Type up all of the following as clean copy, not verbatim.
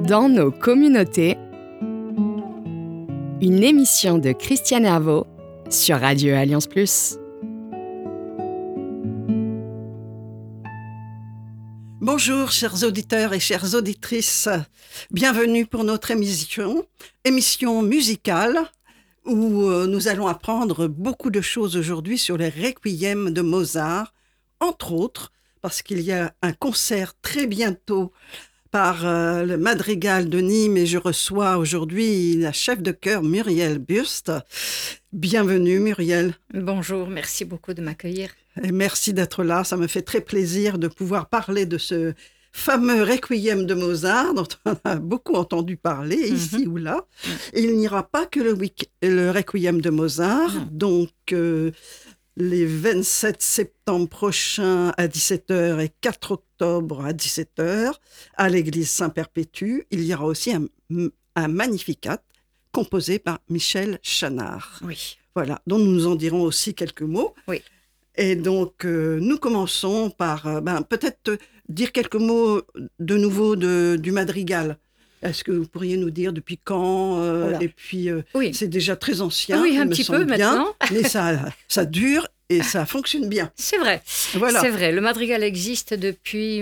Dans nos communautés, une émission de Christiane Herveau sur Radio Alliance Plus. Bonjour chers auditeurs et chères auditrices, bienvenue pour notre émission musicale où nous allons apprendre beaucoup de choses aujourd'hui sur les requiems de Mozart, entre autres parce qu'il y a un concert très bientôt par le Madrigal de Nîmes et je reçois aujourd'hui la chef de chœur Muriel Burst. Bienvenue Muriel. Bonjour, merci beaucoup de m'accueillir. Et merci d'être là, ça me fait très plaisir de pouvoir parler de ce fameux requiem de Mozart dont on a beaucoup entendu parler ici ou là. Et il n'y aura pas que le requiem de Mozart, donc les 27 septembre prochains à 17h et 4 octobre à 17h à l'église Saint-Perpétue, il y aura aussi un Magnificat composé par Michel Chanard. Oui. Voilà, dont nous en dirons aussi quelques mots. Oui. Et donc, nous commençons par peut-être dire quelques mots de nouveau du Madrigal. Est-ce que vous pourriez nous dire depuis quand Et puis, oui. C'est déjà très ancien. Oui, un petit peu maintenant. Mais ça dure et ça fonctionne bien. C'est vrai. Voilà. C'est vrai. Le Madrigal existe depuis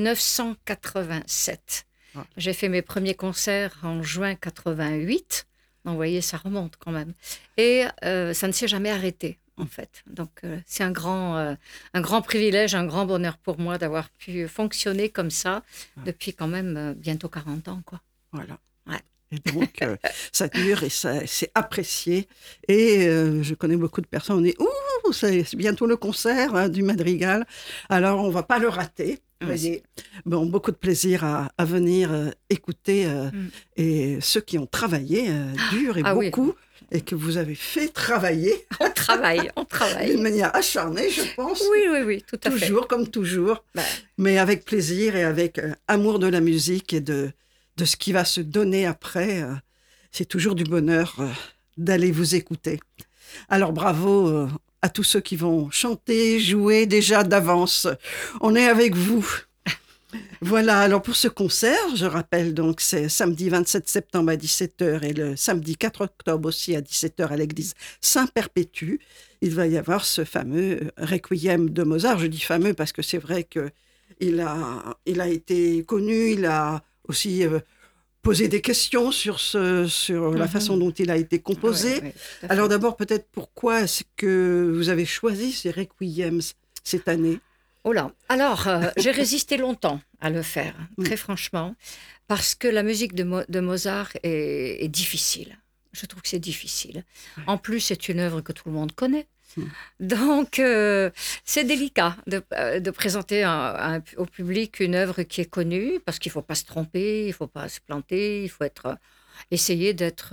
1987. Voilà. J'ai fait mes premiers concerts en juin 88. Donc, vous voyez, ça remonte quand même. Et ça ne s'est jamais arrêté, en fait. Donc, c'est un grand privilège, un grand bonheur pour moi d'avoir pu fonctionner comme ça depuis quand même bientôt 40 ans, quoi. Voilà. Ouais. Et donc, ça dure et c'est apprécié. Et je connais beaucoup de personnes, on dit « Ouh, c'est bientôt le concert du Madrigal. » Alors, on ne va pas le rater. Oui. Bon, beaucoup de plaisir à venir écouter. Et ceux qui ont travaillé dur et beaucoup, et que vous avez fait travailler. On travaille. D'une manière acharnée, je pense. Oui, tout à fait. Toujours, comme toujours. Mais avec plaisir et avec amour de la musique et de ce qui va se donner après. C'est toujours du bonheur d'aller vous écouter. Alors, bravo à tous ceux qui vont chanter, jouer déjà d'avance. On est avec vous. Voilà, alors pour ce concert, je rappelle donc c'est samedi 27 septembre à 17h et le samedi 4 octobre aussi à 17h à l'église Saint-Perpétue. Il va y avoir ce fameux requiem de Mozart. Je dis fameux parce que c'est vrai qu'il a été connu, il a aussi posé des questions sur la façon dont il a été composé. Oui, alors d'abord, peut-être pourquoi est-ce que vous avez choisi ces requiems cette année ? Oh là, alors j'ai résisté longtemps à le faire, très franchement, parce que la musique de Mozart est difficile. Je trouve que c'est difficile. En plus, c'est une œuvre que tout le monde connaît. Donc, c'est délicat de présenter au public une œuvre qui est connue, parce qu'il ne faut pas se tromper, il ne faut pas se planter, il faut essayer d'être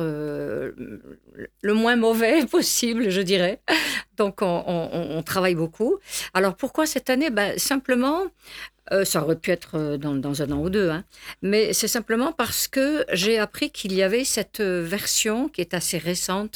le moins mauvais possible, je dirais. Donc, on travaille beaucoup. Alors, pourquoi cette année ? Simplement, ça aurait pu être dans un an ou deux, mais c'est simplement parce que j'ai appris qu'il y avait cette version qui est assez récente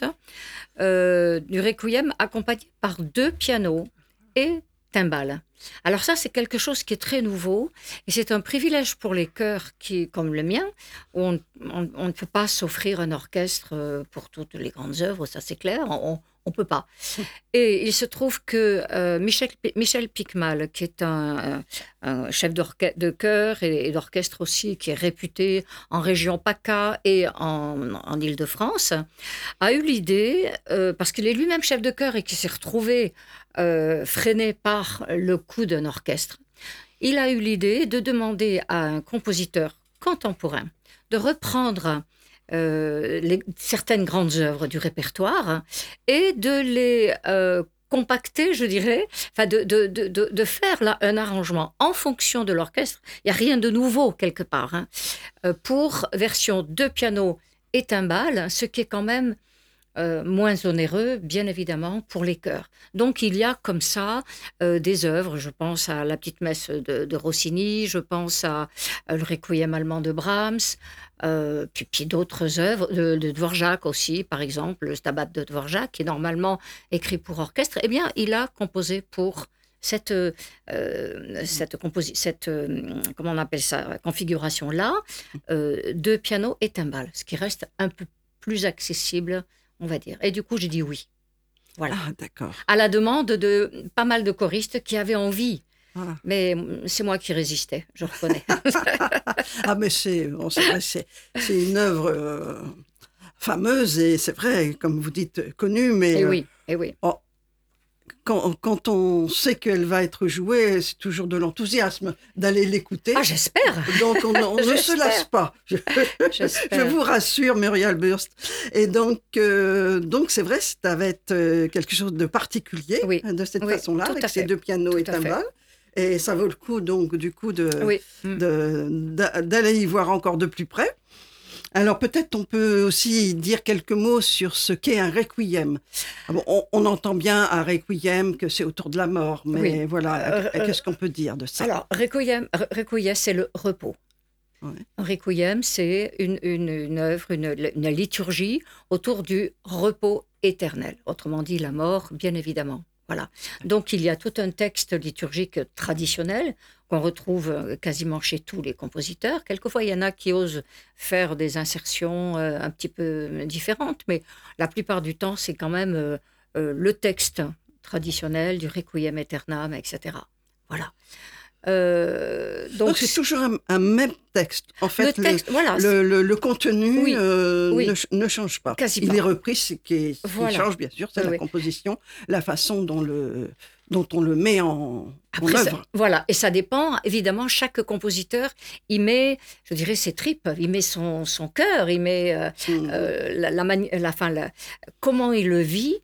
du Requiem accompagnée par 2 pianos et timbales. Alors ça, c'est quelque chose qui est très nouveau et c'est un privilège pour les chœurs comme le mien, où on ne peut pas s'offrir un orchestre pour toutes les grandes œuvres, ça c'est clair, on ne peut pas. Et il se trouve que Michel Piquemal, qui est un chef de chœur et d'orchestre aussi, qui est réputé en région PACA et en Île-de-France, a eu l'idée, parce qu'il est lui-même chef de chœur et qui s'est retrouvé freiné par le coût d'un orchestre, il a eu l'idée de demander à un compositeur contemporain de reprendre certaines grandes œuvres du répertoire et de les compacter, je dirais, de faire là un arrangement en fonction de l'orchestre. Il n'y a rien de nouveau quelque part, pour version 2 pianos et timbales, ce qui est quand même moins onéreux, bien évidemment, pour les chœurs. Donc, il y a comme ça des œuvres. Je pense à la petite messe de Rossini, je pense à le Requiem allemand de Brahms, puis d'autres œuvres, de Dvorak aussi, par exemple, le Stabat de Dvorak, qui est normalement écrit pour orchestre. Eh bien, il a composé pour comment on appelle ça, configuration-là, 2 pianos et timbales, ce qui reste un peu plus accessible, on va dire. Et du coup, j'ai dit oui. Voilà. Ah, d'accord. À la demande de pas mal de choristes qui avaient envie. Voilà. Mais c'est moi qui résistais, je reconnais. Ah, mais c'est vrai, c'est une œuvre fameuse et c'est vrai, comme vous dites, connue, mais Et oui, et oui. Quand on sait qu'elle va être jouée, c'est toujours de l'enthousiasme d'aller l'écouter. Ah, j'espère. Donc, on ne se lasse pas. Je vous rassure, Muriel Burst. Et donc c'est vrai, ça va être quelque chose de particulier de cette façon-là, avec ces 2 pianos et timbales. Et ça vaut le coup, donc, du coup, d'aller y voir encore de plus près. Alors, peut-être on peut aussi dire quelques mots sur ce qu'est un requiem. Bon, on entend bien un requiem que c'est autour de la mort, mais voilà, qu'est-ce qu'on peut dire de ça? Alors, requiem, c'est le repos. Ouais. Un requiem, c'est une œuvre, une liturgie autour du repos éternel. Autrement dit, la mort, bien évidemment. Voilà. Donc, il y a tout un texte liturgique traditionnel qu'on retrouve quasiment chez tous les compositeurs. Quelquefois, il y en a qui osent faire des insertions un petit peu différentes, mais la plupart du temps, c'est quand même le texte traditionnel du Requiem Aeternam, etc. Voilà. Donc c'est toujours un même texte. En fait, le contenu ne change pas. Il est repris, ce qui change bien sûr, c'est la composition, la façon dont on le met en œuvre. Voilà, et ça dépend, évidemment, chaque compositeur, il met, je dirais, ses tripes, il met son cœur, il met comment il le vit.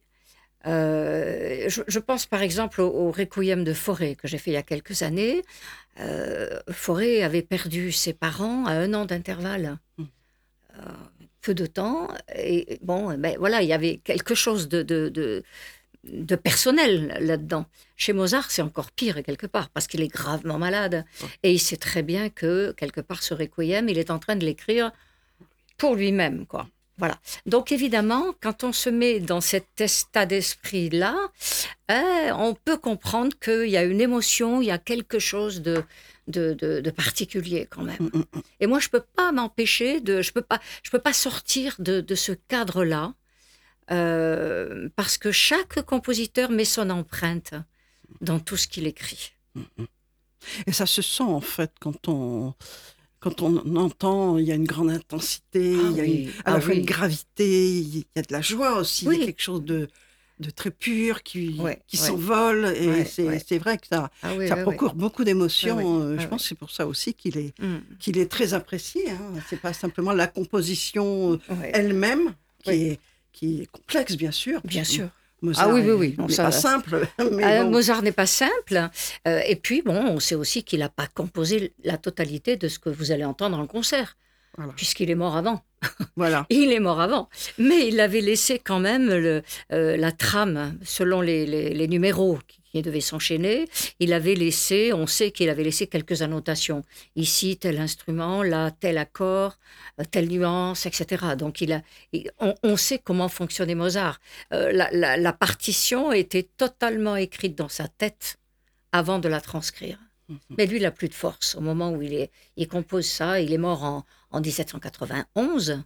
Je pense par exemple au Requiem de Fauré que j'ai fait il y a quelques années. Fauré avait perdu ses parents à 1 an d'intervalle. Peu de temps. Et bon, voilà, il y avait quelque chose de personnel là-dedans. Chez Mozart, c'est encore pire quelque part, parce qu'il est gravement malade. Et il sait très bien que, quelque part, ce Requiem, il est en train de l'écrire pour lui-même, quoi. Voilà. Donc, évidemment, quand on se met dans cet état d'esprit-là, on peut comprendre qu'il y a une émotion, il y a quelque chose de particulier quand même. Et moi, je peux pas m'empêcher je peux pas sortir de ce cadre-là, parce que chaque compositeur met son empreinte dans tout ce qu'il écrit. Et ça se sent, en fait, quand on entend, il y a une grande intensité, il y a une gravité, il y a de la joie aussi, il y a quelque chose de très pur qui s'envole, et c'est vrai que ça procure beaucoup d'émotions. Je pense que c'est pour ça aussi qu'il est très apprécié. C'est pas simplement la composition elle-même qui est complexe, bien sûr. Bien sûr. Mozart n'est pas simple. Mais Mozart n'est pas simple. Et puis, on sait aussi qu'il n'a pas composé la totalité de ce que vous allez entendre en concert, puisqu'il est mort avant. Voilà. Il est mort avant. Mais il avait laissé quand même la trame, selon les numéros qui devaient s'enchaîner. On sait qu'il avait laissé quelques annotations. Ici, tel instrument, là, tel accord, telle nuance, etc. Donc, on sait comment fonctionnait Mozart. La partition était totalement écrite dans sa tête avant de la transcrire. Mais lui, il n'a plus de force. Au moment où il compose ça, il est mort en 1791.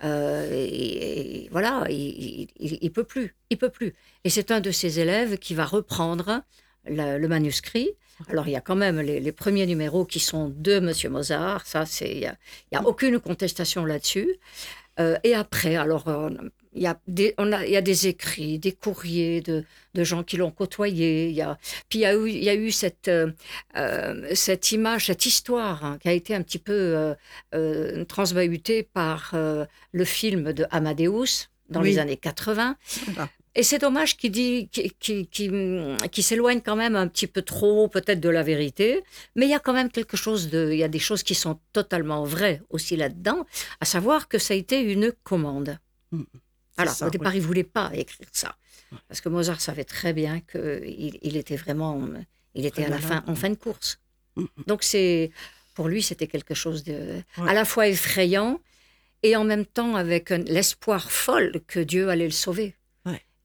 Et voilà, il peut plus. Il peut plus. Et c'est un de ses élèves qui va reprendre le manuscrit. Alors, il y a quand même les premiers numéros qui sont de Monsieur Mozart. Ça, il y a aucune contestation là-dessus. Et après, alors, il y a des écrits, des courriers de gens qui l'ont côtoyé. Puis il y a eu cette image, cette histoire qui a été un petit peu transbahutée par le film de Amadeus dans les années 80. Voilà. Et c'est dommage qui s'éloigne quand même un petit peu trop peut-être de la vérité, mais il y a quand même il y a des choses qui sont totalement vraies aussi là-dedans, à savoir que ça a été une commande. Alors, au départ, il ne voulait pas écrire ça, parce que Mozart savait très bien qu'il était vraiment, en fin de course. Donc, pour lui, c'était quelque chose à la fois effrayant et en même temps avec l'espoir folle que Dieu allait le sauver.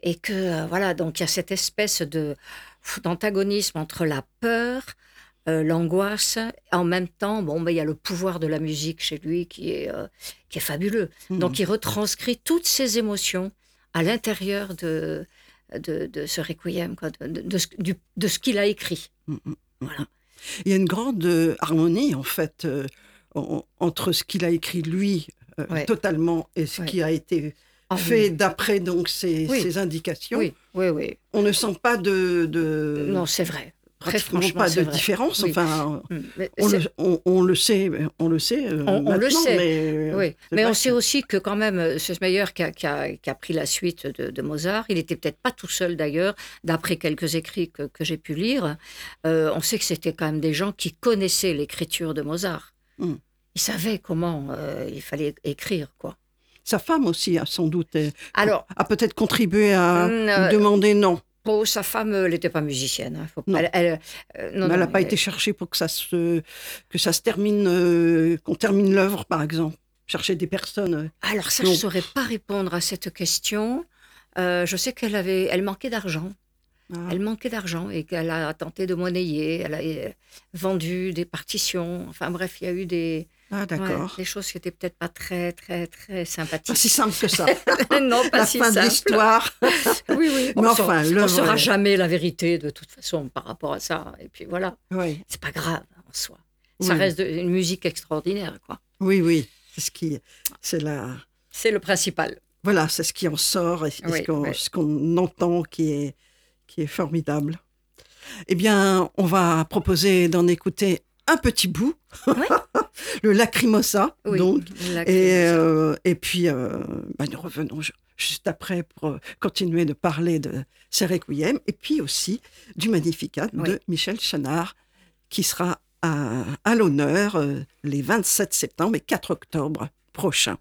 Et que, voilà, donc il y a cette espèce d'antagonisme entre la peur, l'angoisse, en même temps, bon, il y a le pouvoir de la musique chez lui qui est fabuleux. Donc il retranscrit toutes ces émotions à l'intérieur de ce requiem, quoi, de ce qu'il a écrit. Voilà. Il y a une grande harmonie, en fait, entre ce qu'il a écrit lui, Ouais. totalement, et ce Ouais. qui a été Ah fait oui. d'après donc Oui. ses indications. Oui, oui, oui. On ne sent pas de Non, c'est vrai. Très pratiquement franchement, pas c'est de vrai. différence. Oui. Enfin, Mais on c'est- le sait On le maintenant, sait, mais oui. c'est Mais vrai on sait aussi que quand même, Schumacher qui a pris la suite de Mozart, il n'était peut-être pas tout seul d'ailleurs, d'après quelques écrits que j'ai pu lire. On sait que c'était quand même des gens qui connaissaient l'écriture de Mozart. Mm. Ils savaient comment il fallait écrire, quoi. Sa femme aussi, a sans doute, Alors, a peut-être contribué à lui euh, demander non. pour sa femme, elle n'était pas musicienne. Hein. Non. Non, Mais elle non, n'a pas été chercher pour que ça se termine, qu'on termine l'œuvre, par exemple. Chercher des personnes. Alors ça, Non. je ne saurais pas répondre à cette question. Je sais elle manquait d'argent. Ah. Elle manquait d'argent et qu'elle a tenté de monnayer. Elle a vendu des partitions. Enfin bref, il y a eu des D'accord. des choses qui étaient peut-être pas très, très, très Pas sympathiques. si simple que ça. Non, pas La si fin de simple. l'histoire. Oui, oui. Mais enfin, on ne l'œuvre saura est- jamais la vérité de toute façon par rapport à ça. Et puis voilà, Oui, c'est pas grave en soi. Ça Oui. reste une musique extraordinaire, quoi. oui. C'est le principal. Voilà, c'est ce qui en sort et Oui, oui. ce qu'on entend qui est formidable. Eh bien, on va proposer d'en écouter un petit bout, Oui. le Lacrimosa, Oui, donc. Lacrimosa. Et puis, nous revenons juste après pour continuer de parler de ces requiem et puis aussi du Magnificat Oui. de Michel Chenard qui sera à l'honneur les 27 septembre et 4 octobre prochains.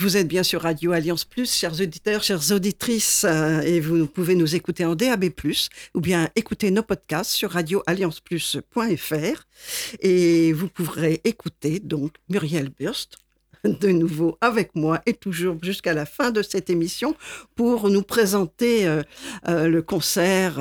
Vous êtes bien sur Radio Alliance Plus, chers auditeurs, chères auditrices, et vous pouvez nous écouter en DAB+, ou bien écouter nos podcasts sur radioallianceplus.fr. Et vous pourrez écouter donc Muriel Burst, de nouveau avec moi et toujours jusqu'à la fin de cette émission pour nous présenter le concert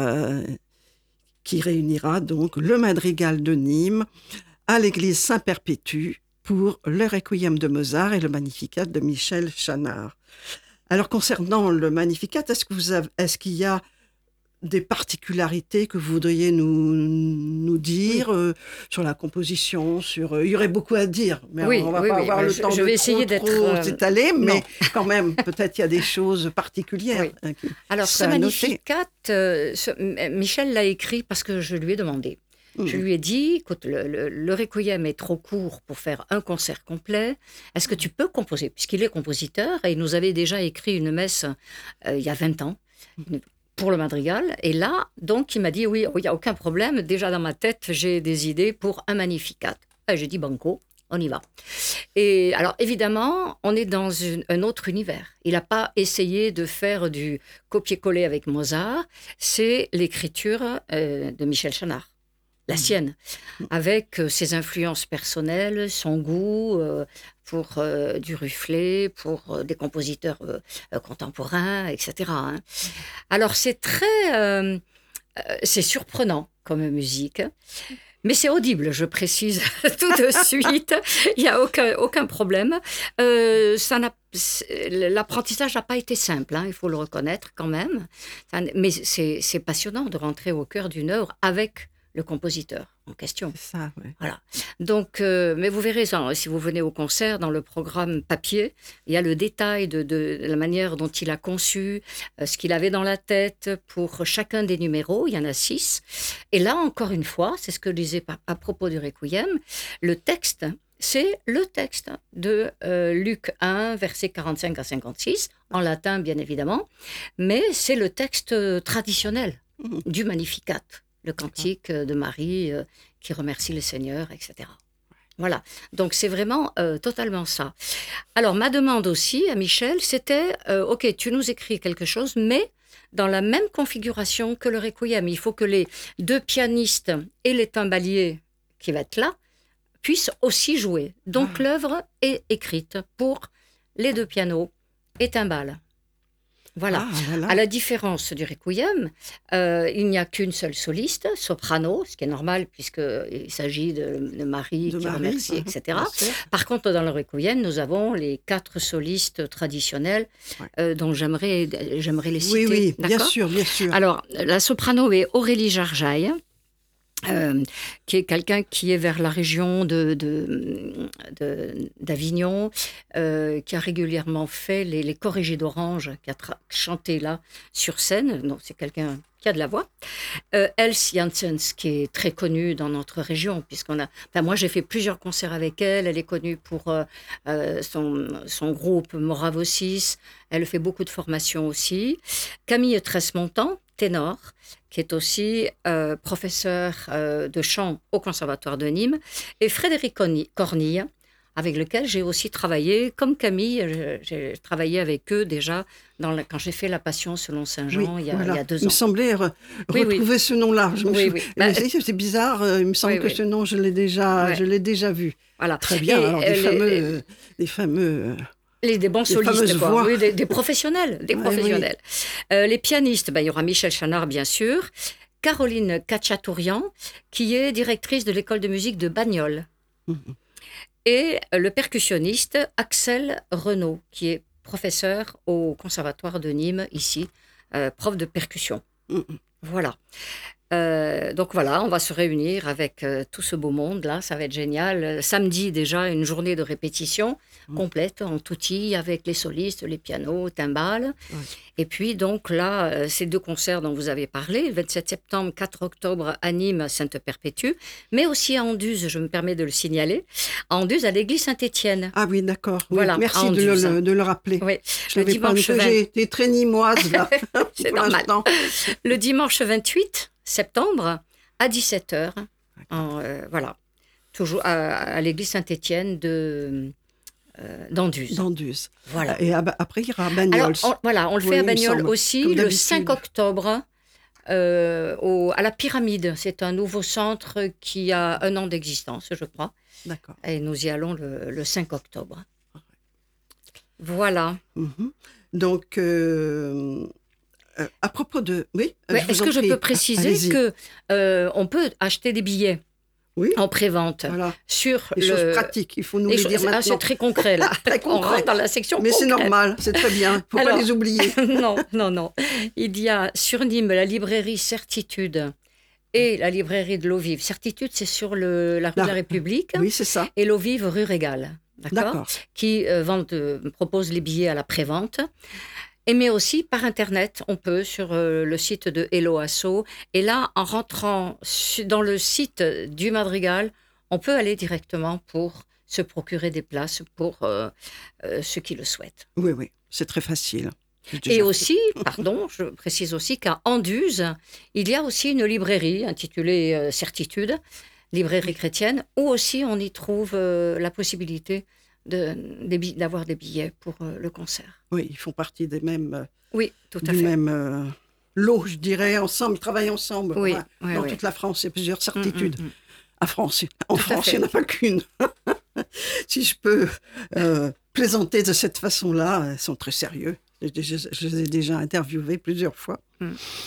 qui réunira donc le Madrigal de Nîmes à l'église Saint-Perpétue pour le Requiem de Mozart et le Magnificat de Michel Chanard. Alors concernant le Magnificat, est-ce qu'il y a des particularités que vous voudriez nous dire sur la composition, il y aurait beaucoup à dire, mais on va pas avoir le temps de trop s'étaler, mais quand même, peut-être il y a des choses particulières. Alors, ce Magnificat, Michel l'a écrit parce que je lui ai demandé. Je lui ai dit, écoute, le Requiem est trop court pour faire un concert complet. Est-ce que tu peux composer? Puisqu'il est compositeur et il nous avait déjà écrit une messe il y a 20 ans. Pour le Madrigal. Et là, donc, il m'a dit, oui, il n'y a aucun problème. Déjà, dans ma tête, j'ai des idées pour un Magnificat. Et j'ai dit, banco, on y va. Et alors, évidemment, on est dans un autre univers. Il n'a pas essayé de faire du copier-coller avec Mozart. C'est l'écriture de Michel Chanard, la sienne, avec ses influences personnelles, son goût pour du Rufflet, pour des compositeurs contemporains, etc. Hein. Alors, c'est c'est surprenant comme musique, mais c'est audible, je précise tout de suite. Il n'y a aucun problème. L'apprentissage n'a pas été simple, hein, il faut le reconnaître quand même. Mais c'est passionnant de rentrer au cœur d'une œuvre avec le compositeur en question. C'est ça, oui. Voilà. Donc, mais vous verrez, si vous venez au concert, dans le programme papier, il y a le détail de la manière dont il a conçu, ce qu'il avait dans la tête pour chacun des numéros. Il y en a 6. Et là, encore une fois, c'est ce que je disais à propos du Requiem, le texte, c'est le texte de Luc 1, versets 45 à 56, en latin, bien évidemment, mais c'est le texte traditionnel du Magnificat. Le cantique de Marie qui remercie le Seigneur, etc. Voilà, donc c'est vraiment totalement ça. Alors, ma demande aussi à Michel, c'était, OK, tu nous écris quelque chose, mais dans la même configuration que le Requiem. Il faut que les 2 pianistes et les timbaliers qui vont être là puissent aussi jouer. Donc, l'œuvre est écrite pour les 2 pianos et timbales. Voilà. À la différence du Requiem, il n'y a qu'une seule soliste, soprano, ce qui est normal puisqu'il s'agit de Marie qui remercie, etc. Par contre, dans le Requiem, nous avons les 4 solistes traditionnels dont j'aimerais les citer. Oui, bien sûr. Alors, la soprano est Aurélie Jarjaille. Qui est quelqu'un qui est vers la région d'Avignon, qui a régulièrement fait les Corrigés d'Orange, qui a chanté là sur scène. Donc, c'est quelqu'un qui a de la voix. Else Janssens, qui est très connue dans notre région, moi, j'ai fait plusieurs concerts avec elle. Elle est connue pour son groupe Moravosis. Elle fait beaucoup de formations aussi. Camille Tresse-Montant, ténor, qui est aussi professeur de chant au Conservatoire de Nîmes, et Frédéric Cornille, avec lequel j'ai aussi travaillé. Comme Camille, j'ai travaillé avec eux déjà quand j'ai fait La Passion selon Saint Jean il y a 2 ans. Il me semblait retrouver ce nom-là. C'est bizarre, il me semble que ce nom, je l'ai déjà vu. Voilà. Très bien, alors des fameux... Des bons solistes, quoi. Oui, des professionnels. Les pianistes, il y aura Michel Chanard, bien sûr. Caroline Kachatourian, qui est directrice de l'école de musique de Bagnoles. Et le percussionniste Axel Renaud, qui est professeur au Conservatoire de Nîmes, ici, prof de percussion. Voilà. Donc voilà, on va se réunir avec tout ce beau monde-là, ça va être génial. Samedi déjà, une journée de répétition complète en tutti avec les solistes, les pianos, timbales. Et puis donc là, ces 2 concerts dont vous avez parlé, le 27 septembre, 4 octobre à Nîmes, Sainte-Perpétue, mais aussi à Anduze, je me permets de le signaler, à Anduze, à l'église Saint-Étienne. Ah oui, d'accord. Voilà, merci de le rappeler. Oui. Je l'avais pas j'ai été très nimoise là. C'est normal. Le dimanche 28 septembre à 17h, voilà, toujours à l'église Saint-Étienne de d'Anduze. d'Anduze. Voilà. Et après, il ira à Bagnols. Alors, on le fait Oui, à il me Bagnols semble, aussi comme le d'habitude. 5 octobre à la Pyramide. C'est un nouveau centre qui a 1 an d'existence, je crois. D'accord. Et nous y allons le 5 octobre. Voilà. Mhm. Donc, à propos de... Oui, Ouais, je vous est-ce en que je prie. peux préciser Allez-y. que on peut acheter des billets Oui, en pré-vente voilà. sur Les choses pratiques, il faut nous les les choses- dire Ah, maintenant. c'est très concret là. Très On concret. rentre dans la section Mais c'est concrète. normal, c'est très bien. Il ne faut pas Alors- les oublier. Non. Il y a sur Nîmes la librairie Certitude et la librairie de l'Eau Vive. Certitude, c'est sur la rue de la République. Oui, c'est ça. Et l'Eau Vive, rue Régal. D'accord. Qui propose les billets à la prévente. Mais aussi par Internet, on peut sur le site de Hello Asso. Et là, en rentrant dans le site du Madrigal, on peut aller directement pour se procurer des places pour ceux qui le souhaitent. Oui, c'est très facile. J'ai déjà Et fait. aussi, pardon, je précise aussi qu'à Anduze, il y a aussi une librairie intitulée Certitude, librairie chrétienne, où aussi on y trouve la possibilité d'avoir des billets pour le concert. Oui, ils font partie des mêmes, Oui, tout à du fait. même lot, je dirais, ensemble. Ils travaillent ensemble. Oui, Voilà. oui, Dans oui. toute la France, il y a plusieurs certitudes. Mm. En France, Tout à il fait. n'y en a pas qu'une. Si je peux plaisanter de cette façon-là, elles sont très sérieux. Je les ai déjà interviewés plusieurs fois. Mm.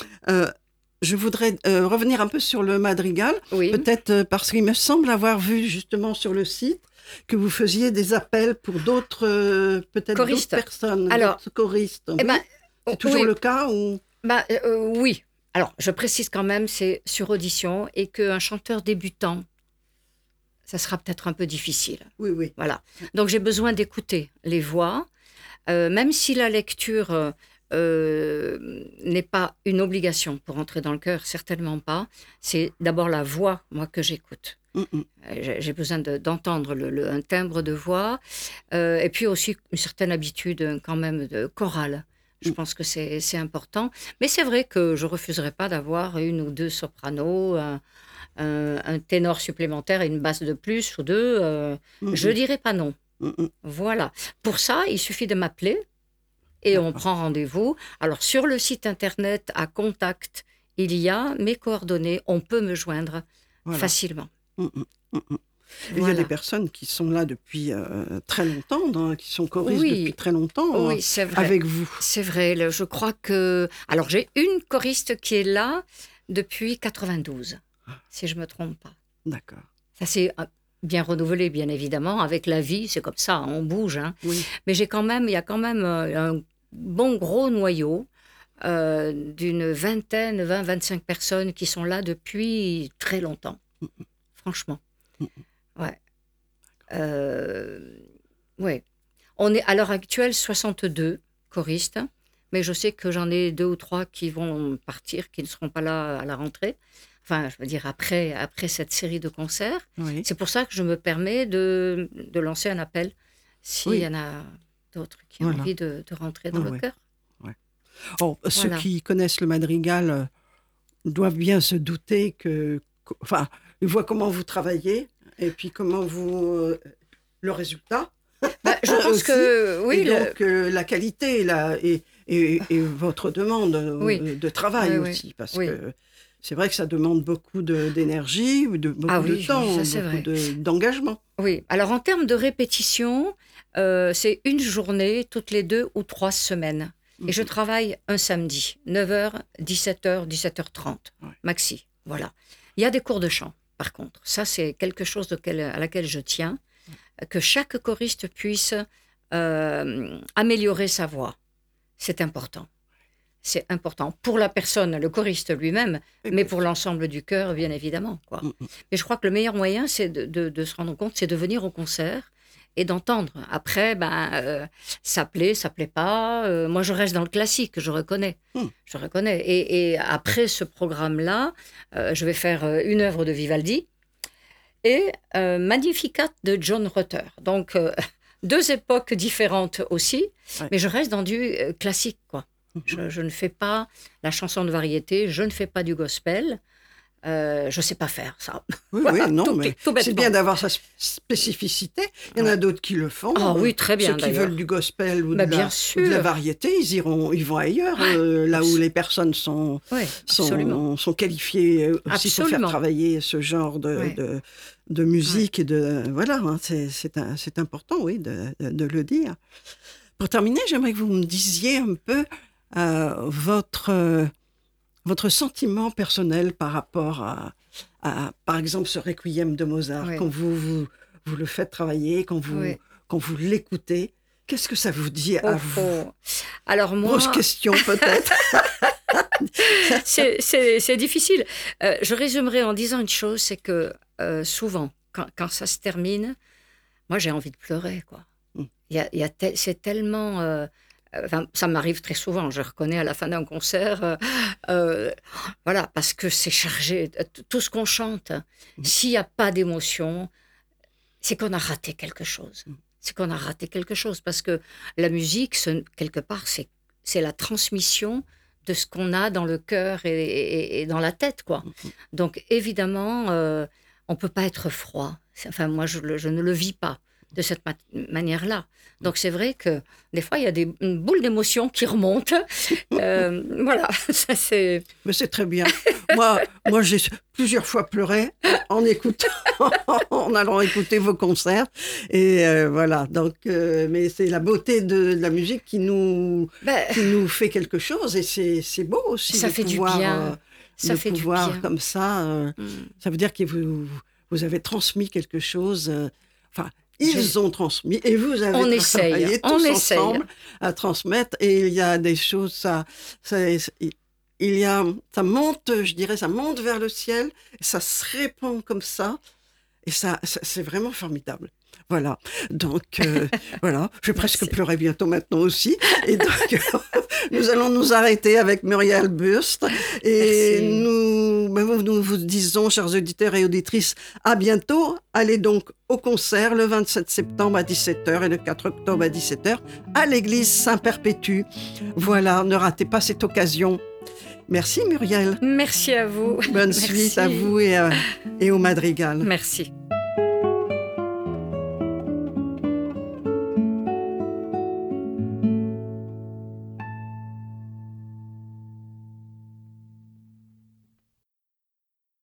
Je voudrais revenir un peu sur le Madrigal, Oui. peut-être parce qu'il me semble avoir vu justement sur le site que vous faisiez des appels pour d'autres, peut-être Choristes. d'autres personnes, Alors, d'autres choristes. Eh Oui. ben, C'est toujours oui. le cas ou... Oui. Alors, je précise quand même, c'est sur audition et qu'un chanteur débutant, ça sera peut-être un peu difficile. Oui. Voilà. Donc, j'ai besoin d'écouter les voix, même si la lecture n'est pas une obligation pour entrer dans le chœur, certainement pas. C'est d'abord la voix, moi, que j'écoute. J'ai besoin d'entendre un timbre de voix et puis aussi une certaine habitude quand même de chorale. Je pense que c'est important. Mais c'est vrai que je ne refuserais pas d'avoir 1 ou 2 sopranos, un ténor supplémentaire et une basse de plus ou 2. Je ne dirais pas non. Voilà. Pour ça, il suffit de m'appeler et on prend rendez-vous. Alors, sur le site internet, à contact, il y a mes coordonnées. On peut me joindre facilement. Il y a des personnes qui sont là depuis très longtemps, qui sont choristes Oui. depuis très longtemps Oui, c'est vrai. avec vous. C'est vrai. Je crois que... Alors, j'ai une choriste qui est là depuis 92, si je ne me trompe pas. D'accord. Ça s'est bien renouvelé, bien évidemment. Avec la vie, c'est comme ça, on bouge. Hein. Oui. Mais il y a quand même un bon gros noyau d'une vingtaine, 20-25 personnes qui sont là depuis très longtemps. Franchement. Ouais. Ouais. On est à l'heure actuelle 62 choristes, mais je sais que j'en ai 2 ou 3 qui vont partir, qui ne seront pas là à la rentrée. Enfin, je veux dire, après cette série de concerts. Oui. C'est pour ça que je me permets de lancer un appel s'il y en a d'autres qui ont envie de rentrer dans le chœur. Oh, ceux qui connaissent le Madrigal doivent bien se douter enfin, ils voient comment vous travaillez et puis comment vous... le résultat. Je pense que... Oui, et donc, la qualité et votre demande de travail aussi, parce que c'est vrai que ça demande beaucoup d'énergie, beaucoup de temps, beaucoup d'engagement. Oui, alors en termes de répétition, c'est une journée toutes les 2 ou 3 semaines. Et je travaille un samedi, 9h, 17h, 17h30, maxi. Voilà. Il y a des cours de chant, par contre. Ça, c'est quelque chose à laquelle je tiens, que chaque choriste puisse améliorer sa voix. C'est important. C'est important pour la personne, le choriste lui-même, mais pour l'ensemble du chœur, bien évidemment. Quoi. Mais je crois que le meilleur moyen, c'est de se rendre compte, c'est de venir au concert et d'entendre. Après, ça plaît pas. Moi, je reste dans le classique, je reconnais. Je reconnais. Et après ce programme-là, je vais faire une œuvre de Vivaldi et Magnificat de John Rutter. Donc, 2 époques différentes aussi, mais je reste dans du classique, quoi. Je ne fais pas la chanson de variété, je ne fais pas du gospel. Je ne sais pas faire ça. Oui, Voilà, oui, non, tout, mais tout c'est bêtement. bien d'avoir sa spécificité. Il y en a d'autres qui le font. Ah oui, très bien Ceux qui d'ailleurs. veulent du gospel ou, Bah, de bien la, ou de la sûr. variété, ils vont ailleurs, là où les personnes sont, Oui, absolument. sont qualifiées aussi pour faire Absolument. travailler ce genre Ouais. de musique. Et voilà, hein, c'est important, oui, de le dire. Pour terminer, j'aimerais que vous me disiez un peu votre sentiment personnel par rapport par exemple, ce Requiem de Mozart. Oui. Quand vous le faites travailler, quand Oui. vous l'écoutez, qu'est-ce que ça vous dit à Oh, vous? oh. Alors Grosse moi, question peut-être. c'est difficile. Je résumerai en disant une chose, c'est que souvent, quand ça se termine, moi j'ai envie de pleurer, quoi. Mm. C'est tellement... enfin, ça m'arrive très souvent, je reconnais à la fin d'un concert, voilà, parce que c'est chargé, tout ce qu'on chante, s'il n'y a pas d'émotion, c'est qu'on a raté quelque chose. C'est qu'on a raté quelque chose, parce que la musique, quelque part, c'est la transmission de ce qu'on a dans le cœur et dans la tête, quoi. Donc, évidemment, on ne peut pas être froid. Enfin, moi, je ne le vis pas de cette manière-là. Donc, c'est vrai que des fois, il y a une boule d'émotion qui remonte. Voilà, ça c'est... Mais c'est très bien. Moi, j'ai plusieurs fois pleuré en écoutant, en allant écouter vos concerts. Et voilà. Donc, mais c'est la beauté de la musique qui nous fait quelque chose. Et c'est beau aussi ça de fait pouvoir, du bien. Ça de fait du pouvoir bien. comme ça. Ça veut dire que vous avez transmis quelque chose. Enfin, ils ont transmis et vous avez On travaillé essaye, tous on ensemble essaye. à transmettre. Et il y a des choses, ça monte, je dirais, ça monte vers le ciel, ça se répand comme ça, et ça c'est vraiment formidable. Voilà. Donc, voilà. Je vais presque Merci. pleurer bientôt maintenant aussi. Et donc, nous allons nous arrêter avec Muriel Burst. Et Merci. nous vous disons, chers auditeurs et auditrices, à bientôt. Allez donc au concert le 27 septembre à 17h et le 4 octobre à 17h à l'église Saint-Perpétue. Voilà, ne ratez pas cette occasion. Merci Muriel. Merci à vous. Bonne Merci. suite à vous et au Madrigal. Merci.